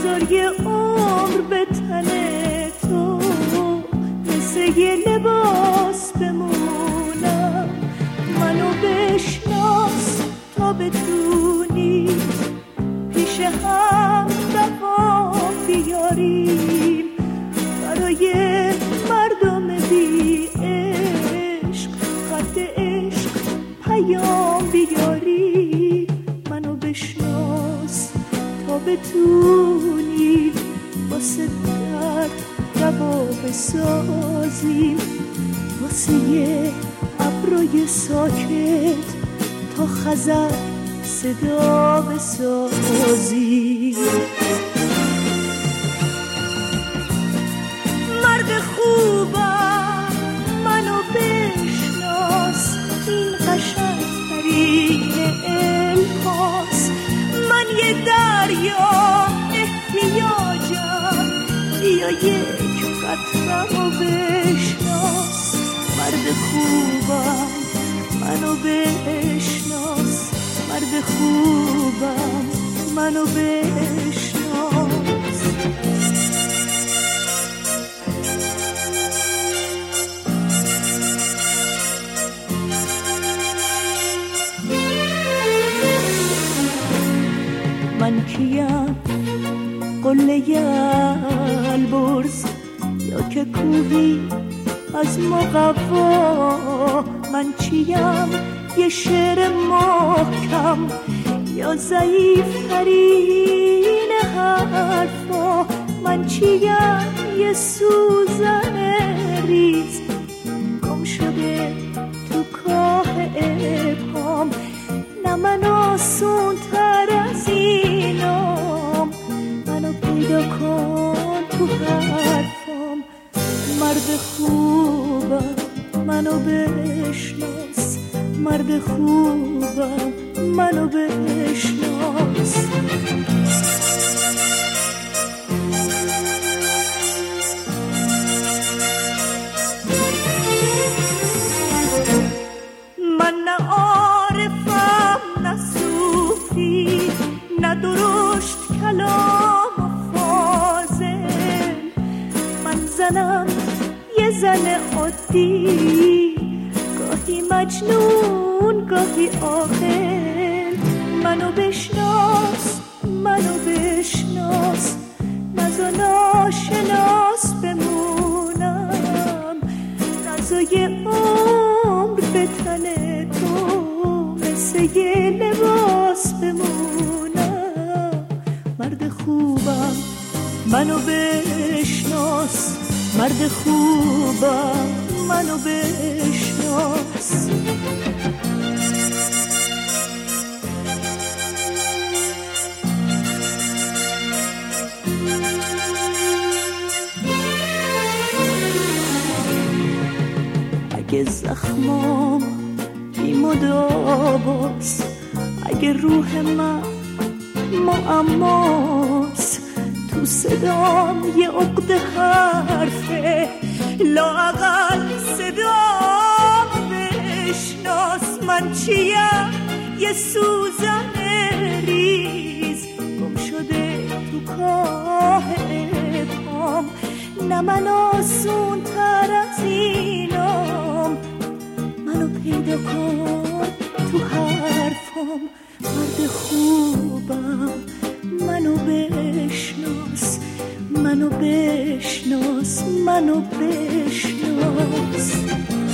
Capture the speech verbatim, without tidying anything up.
نذار یه عمر به تن تو مثل یه لباس بمونم. منو بشناس تا بتونی پیش هم وفا بیاریم، برای مردم بی عشق خط عشق پیام بیاری. منو بشناس تا بتونی واسه درد روا بسازیم، واسه یه ابروی ساکت تا خزر صدا بسازیم. مرد خوبم منو بشناس، این قشنگ‌ترین الهاست. من یه دریا احتیاجم، بیا یک قطره‌مو بشناس. مرد خوبم منو بشناس، مرد خوبم منو بشناس. من کیم؟ قله البرز یا که کوهی از مقوا؟ من چیم؟ یه شعر محکم یا ضعیف ترین حرفا؟ من چیم؟ یه سوزن ریز گم شده تو کاه ابهام. نه من آسون تر از اینام، منو پیدا کن تو حرفام. مرد خوبم منو بشناس، مرد خوبم منو بشناس. من نه عارفم نه صوفی، نه درشت کلام و فاضل. من زنم یه زن عادی، گاهی مجنون گاهی عاقل. منو بشناس منو بشناس، نزا ناشناس بمونم. نزا یه عمر به تن تو مثل یه لباس بمونم. مرد خوبم منو بشناس، مرد خوبم منو بشناس. اگه زخمام بی مداواست، اگه روح من معماست، تو صدام یه عقده حرفه، لااقل صدام بشناس. من چیم؟ یه سوزن ریز گم شده تو کاه ابهام. نه من آسون تر از اینام، منو پیدا کن تو حرفام. مرد خوبم منو بشناس، منو بشناس منو بشناس.